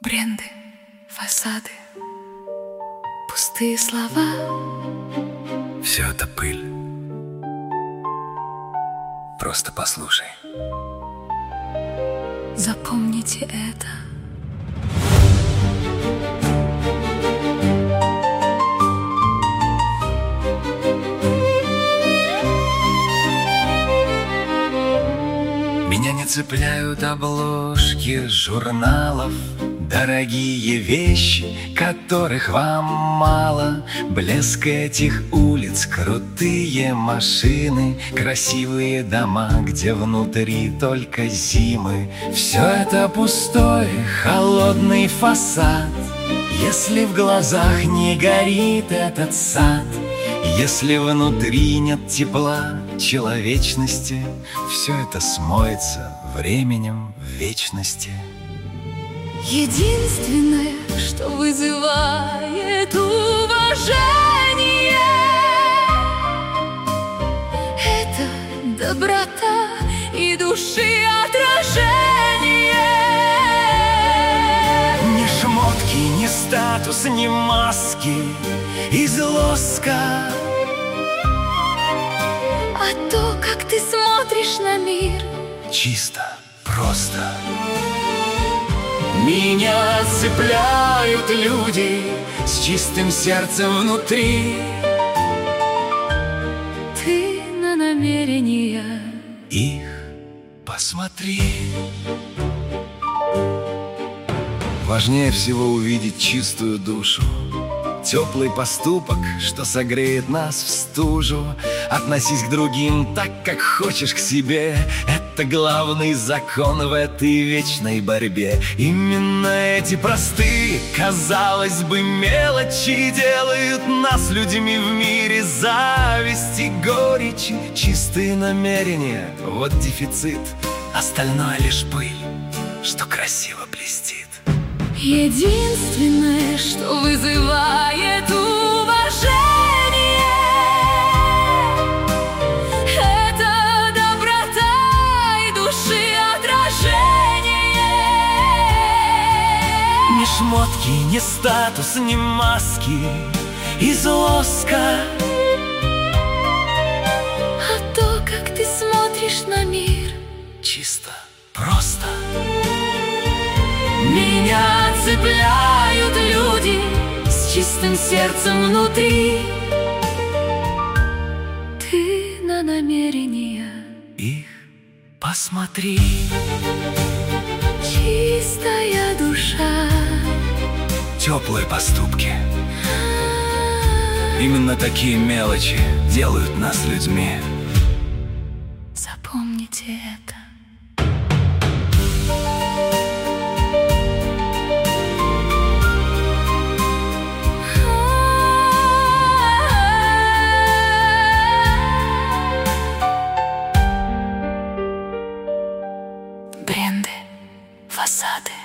Бренды, фасады, пустые слова. Все это пыль. Просто послушай. Запомните это. Меня не цепляют обложки журналов, дорогие вещи, которых вам мало. Блеск этих улиц, крутые машины, красивые дома, где внутри только зимы. Все это пустой, холодный фасад. Если в глазах не горит этот сад, если внутри нет тепла, человечности, все это смоется временем в вечности. Единственное, что вызывает уважение, это доброта и души отражение. Ни шмотки, ни статус, ни маски из лоска, а то, как ты смотришь на мир, чисто, просто. Меня цепляют люди с чистым сердцем внутри. ты на намерения Их посмотри. Важнее всего увидеть чистую душу, теплый поступок, что согреет нас в стужу. Относись к другим так, как хочешь к себе. Это главный закон в этой вечной борьбе. Именно эти простые, казалось бы, мелочи делают нас людьми в мире зависти, горечи. Чистые намерения — вот дефицит, остальное лишь пыль, что красиво блестит. единственное, что вызывает уважение, это доброта и души отражение. Ни шмотки, ни статус, ни маски из лоска, А то, как ты смотришь на мир, чисто, просто. меня цепляют люди с чистым сердцем внутри. Ты на намерения Их посмотри. чистая душа. Теплые поступки, именно такие мелочи делают нас людьми. Запомните это. Бренды, фасады.